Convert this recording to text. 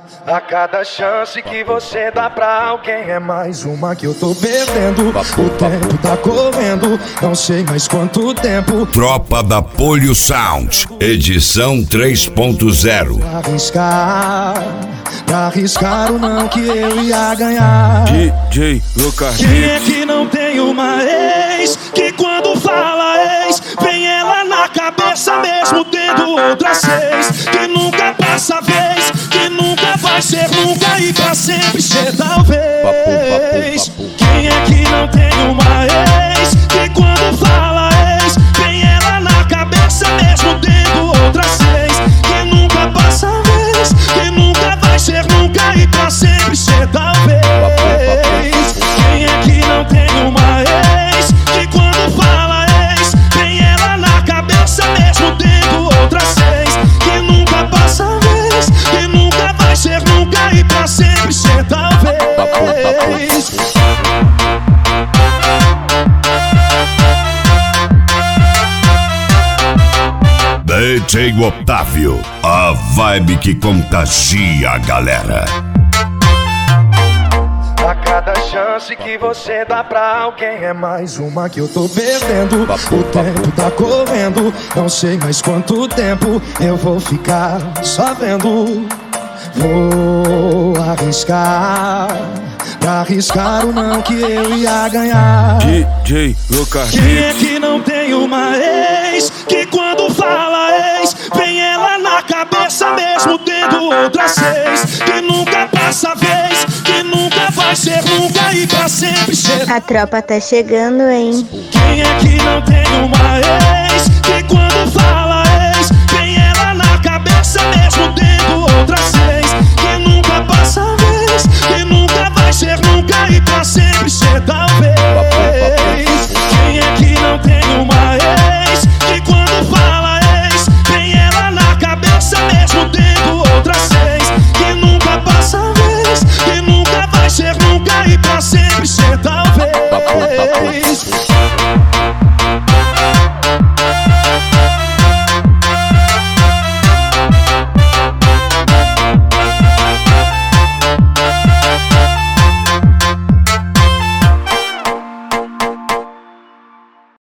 A cada chance que você dá pra alguém é mais uma que eu tô perdendo. O tempo tá correndo, não sei mais quanto tempo. Tropa da Polio Sound, edição 3.0. Pra arriscar o não que eu ia ganhar. DJ Lucas. Quem é que não tem uma ex que quando fala ex vem ela na cabeça mesmo tendo outras seis? Que nunca passa vez, que nunca vai ser nunca e pra sempre ser talvez. Quem é que não tem uma ex que quando fala ex vem ela na cabeça mesmo tendo outras seis? Que nunca passa vez, que nunca vai ser nunca e pra sempre ser talvez. Quem é que não tem uma ex que quando fala ex vem ela na cabeça mesmo tendo outras seis? Que nunca passa vez, que nunca vai ser nunca e pra sempre ser talvez. DJ Otávio, a vibe que contagia a galera. A cada chance que você dá pra alguém é mais uma que eu tô perdendo. O tempo tá correndo, não sei mais quanto tempo eu vou ficar só vendo. Vou arriscar, pra arriscar o não que eu ia ganhar. DJ Lucas. Quem é que não tem uma ex que quando fala ex vem ela na cabeça mesmo tendo outras seis? Que nunca passa vez, que nunca vai ser nunca e pra sempre ser. A tropa tá chegando, hein? Quem é que não tem uma ex que quando fala ex vem ela na cabeça mesmo tendo outras seis?